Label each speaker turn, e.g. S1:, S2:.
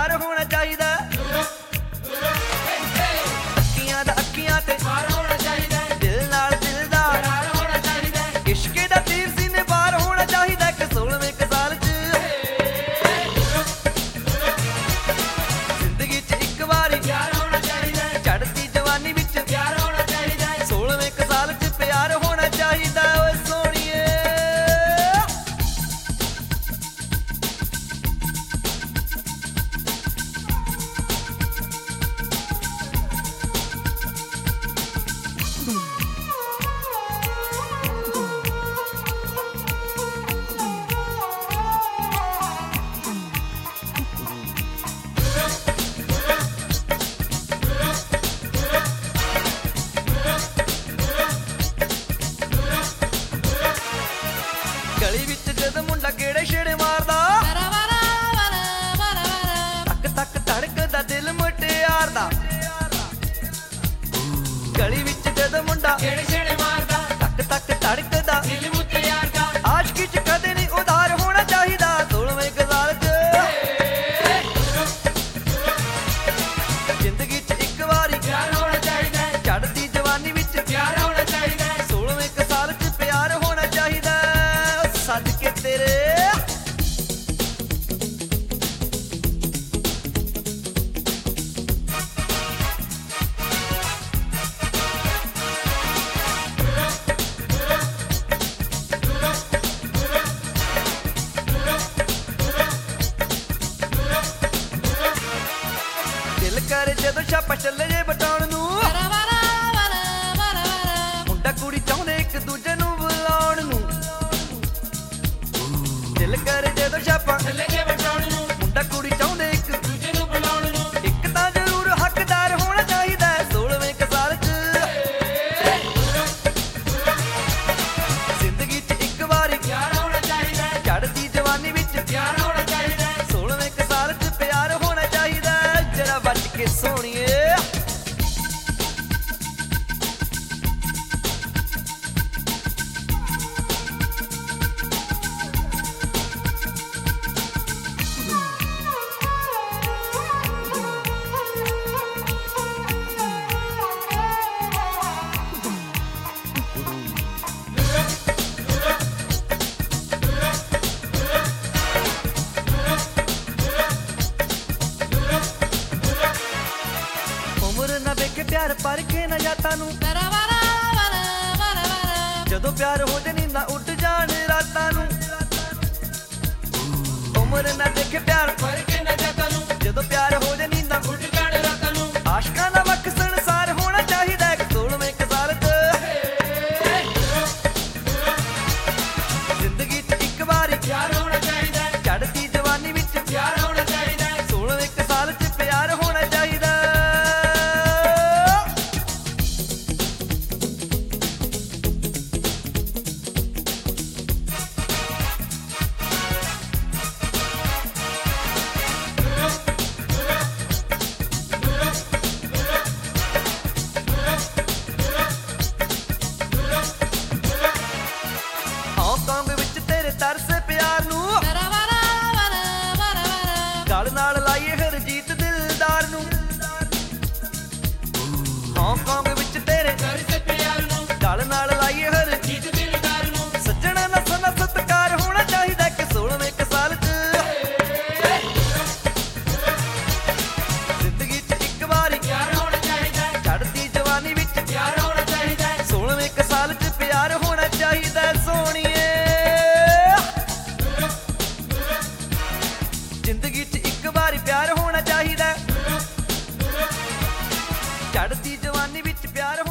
S1: प्यार होना चाहिए। अखियां दा अखियां ते प्यार होना चाहिए, दिल नाल दिल दा प्यार होना चाहिए, इश्क दा तीर सीने पार होना चाहिए। कि 16वें साल च जिंदगी च एक बारी प्यार होना चाहिए, चढ़ती जवानी विच प्यार होना चाहिए, 16वें साल च प्यार होना चाहिए। ओए सोहणीए गली विच जद मुंडा गेड़े छेड़े मारदा, तक तक धड़कदा दिल मुटियार दा। गली विच जद मुंडा गेड़े छेड़े मारदा, तक तक धड़कदा दिल मुटियार दा। आशिकी च कदे नहीं उधार होना चाहिदा, 16वें साल च जिंदगी च एक बारी प्यार होना चाहिए, चढ़ती जवानी विच प्यार होना चाहिए, 16वें साल च प्यार होना चाहिए। सद के तेरे दिल करे जदों छापा चले जे बटाउण नूं, मुंडा कुड़ी चाहुंदे एक दूजे नूं बुलाउण नूं। दिल करे जदों छापा चले जे बटाउण नूं, मुंडा कुड़ी चाहुंदे एक दूजे नूं बुलाउण नूं। एक तां जरूर हकदार होना चाहिए, 16वें साल च जिंदगी च एक बारी प्यार होना चाहिए, चढ़ती जवानी विच प्यार होना चाहिए, 16वें साल च प्यार होना चाहिए। जरा बच के सोहणीए उम्र ना वेखे प्यार परखे ना जाता नूं, जदों प्यार हो जे नींदा उड़ जाण रातां नूं। उम्र ना वेखे प्यार परखे ना जाता नूं, जदों प्यार हो जे नींदा उड़ जाण रातां नूं। आशिकां दा वख संसार होना चाहिए, 16वें साल च जिंदगी च एक बारी प्यार होना चाहिए, चढ़ती जवानी विच प्यार होना चाहिए, 16वें साल च प्यार होना चाहिए। हांगकांग विच तेरे तरस प्यार नूं, गल नाल लाईए हरजीत दिलदार नूं। हांगकांग विच तेरे तरस प्यार नूं, गल नाल लाईए हरजीत दिलदार नूं। सज्जणा नस्ल दा सत्कार होना चाहिए, कि 16वें साल च जिंदगी च एक बारी प्यार होना चाहिए, चढ़ती जवानी विच प्यार होना चाहिए, 16वें साल च प्यार होना चाहिए। सोहणीए जिंदगी च एक बारी प्यार होना चाहिए, चढ़ती जवानी विच प्यार